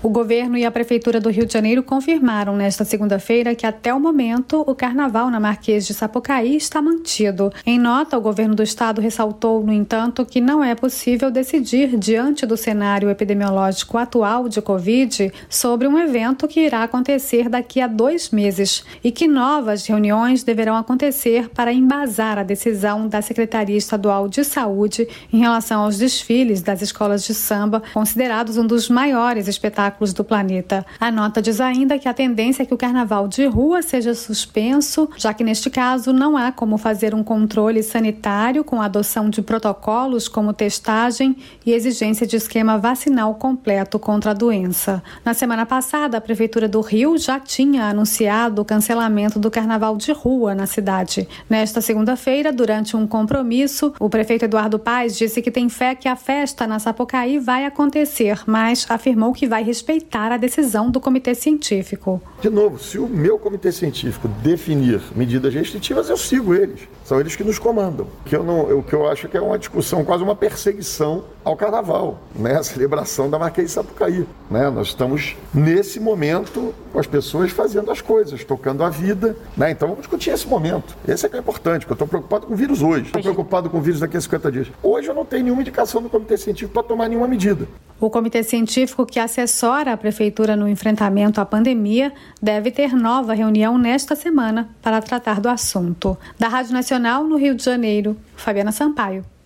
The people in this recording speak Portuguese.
O governo e a Prefeitura do Rio de Janeiro confirmaram nesta segunda-feira que até o momento o carnaval na Marquês de Sapucaí está mantido. Em nota, o governo do estado ressaltou, no entanto, que não é possível decidir diante do cenário epidemiológico atual de Covid sobre um evento que irá acontecer daqui a 2 meses e que novas reuniões deverão acontecer para embasar a decisão da Secretaria Estadual de Saúde em relação aos desfiles das escolas de samba, considerados um dos maiores espetáculos do planeta. A nota diz ainda que a tendência é que o carnaval de rua seja suspenso, já que neste caso não há como fazer um controle sanitário com a adoção de protocolos como testagem e exigência de esquema vacinal completo contra a doença. Na semana passada, a Prefeitura do Rio já tinha anunciado o cancelamento do carnaval de rua na cidade. Nesta segunda-feira, durante um compromisso, o prefeito Eduardo Paes disse que tem fé que a festa na Sapucaí vai acontecer, mas afirmou que vai respeitar a decisão do comitê científico. De novo, se o meu comitê científico definir medidas restritivas, eu sigo eles. São eles que nos comandam. O que eu acho que é uma discussão, quase uma perseguição ao carnaval, né? A celebração da Marquês de Sapucaí, né? Nós estamos, nesse momento, com as pessoas fazendo as coisas, tocando a vida, né? Então vamos discutir esse momento. Esse é que é importante, porque eu estou preocupado com o vírus hoje. Estou preocupado com o vírus daqui a 50 dias. Hoje eu não tenho nenhuma indicação do comitê científico para tomar nenhuma medida. O comitê científico que assessora a Prefeitura no enfrentamento à pandemia deve ter nova reunião nesta semana para tratar do assunto. Da Rádio Nacional, no Rio de Janeiro, Fabiana Sampaio.